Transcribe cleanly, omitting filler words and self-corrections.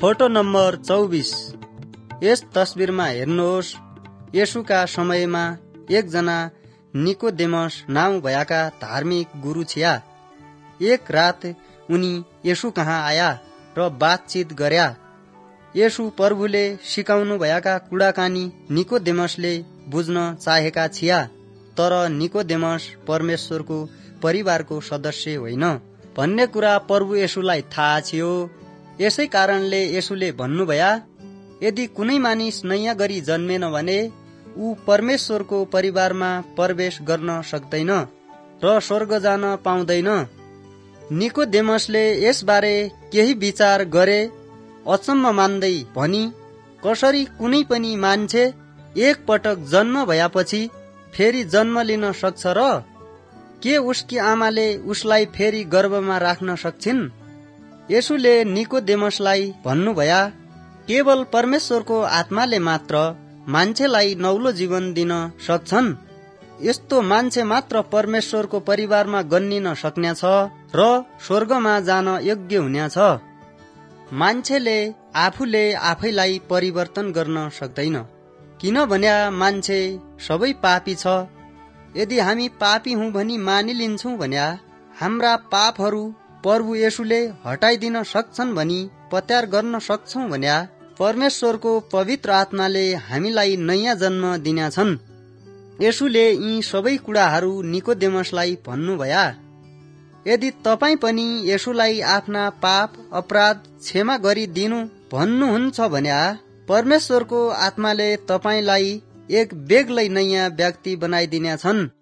Photo number 24। यस तस्बिरमा हेर्नुहोस्, येशूका समयमा एकजना निकोदेमस नाउँ भएका धार्मिक गुरु छिया। एक रात उनी येशू कहाँ आया र बातचित गर्या। येशू प्रभुले सिकाउनु भएका कुराकानी निकोदेमसले बुझ्न चाहेका छिया, तर निकोदेमस परमेश्वरको परिवारको सदस्य होइन भन्ने कुरा प्रभु येशूलाई थाहा थियो। यसै कारणले येशूले भन्नुभया, यदि कुनै मानिस नयाँ गरी जन्मेन भने ऊ परमेश्वरको परिवारमा प्रवेश गर्न सक्दैन र स्वर्ग जान पाउँदैन। निकोदेमसले यसबारे केही विचार गरे, अचम्म मान्दै भनी, कसरी कुनै पनि मान्छे एक पटक जन्म भएपछि फेरि जन्म लिन सक्छ र? के उसकी आमाले उसलाई फेरि गर्भमा राख्न सक्छिन्? येशूले निकोदेमसलाई भन्नुभया, केवल परमेश्वरको आत्माले मात्र मान्छेलाई नौलो जीवन दिन सक्छन्। यस्तो मान्छे मात्र परमेश्वरको परिवारमा गन्निन सक्नेछ र स्वर्गमा जान योग्य हुनेछ। मान्छेले आफूले आफैलाई परिवर्तन गर्न सक्दैन, किनभने मान्छे सबै पापी छ। यदि हामी पापी हौं भनी मानिलिन्छौं भने हाम्रा पापहरू प्रभु येशूले हटाइदिन सक्छन् भनी पत्यार गर्न सक्छौं भने परमेश्वरको पवित्र आत्माले हामीलाई नयाँ जन्म दिनेछन्। येशूले यी सबै कुराहरू निकोदेमसलाई भन्नुभया। यदि तपाई पनि येशूलाई आफ्ना पाप अपराध क्षमा गरिदिनु भन्नुहुन्छ भने परमेश्वरको आत्माले तपाईलाई एक बेग्लै नयाँ व्यक्ति बनाइदिनेछन्।